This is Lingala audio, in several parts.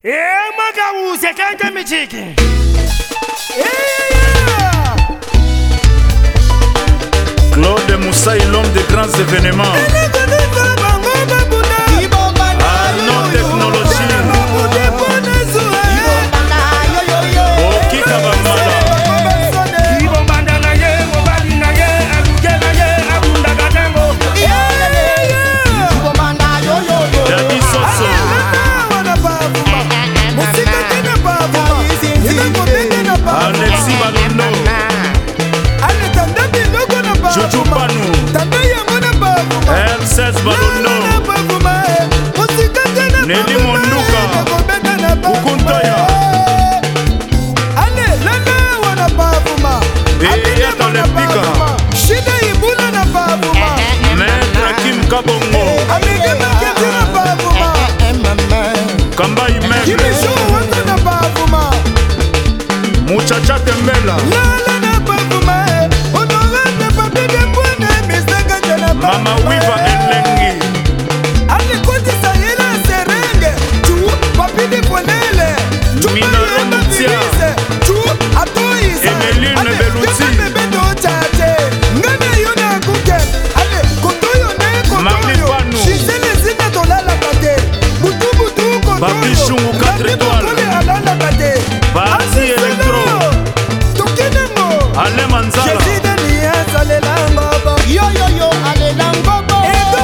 Magawuse kanta michiki. Claude Moussaï, l'homme des grands événements. Arnaud Technologie. Okika Bamala. Dadi Soso. Alexis Balondo. Jojo Panou. R16 Balondo. Nelly Monduka. Kukuntoya. Eya Talepika. Maître Kim Kabongo. Kamba Imeble. Muchacha Tembela. Mama Wiva Elengi. Minoro Nutia. Emeline Beluti. Marli Panou. Papi Chungu 4 étoiles. Basi Electro. Ale Manzala. Yo yo yo, ale langobo.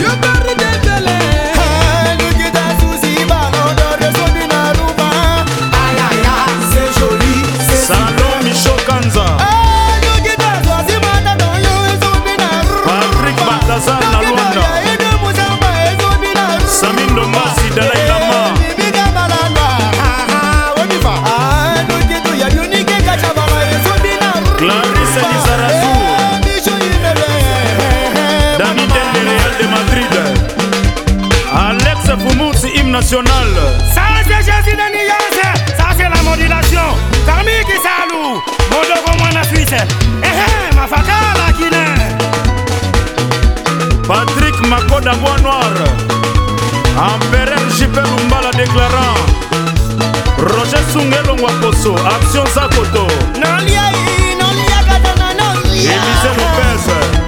National. Ça c'est Jésus de nuance, ça c'est la modulation. Parmi qui salou, mon dogo moi na Suisse. Ma fakala kine. Patrick Makoda Bois Noir. Empereur JP Lumbala déclarant. Roger Sungelo Waposo, Action Sakoto. Non lia katana non lia. Élisée Lopez.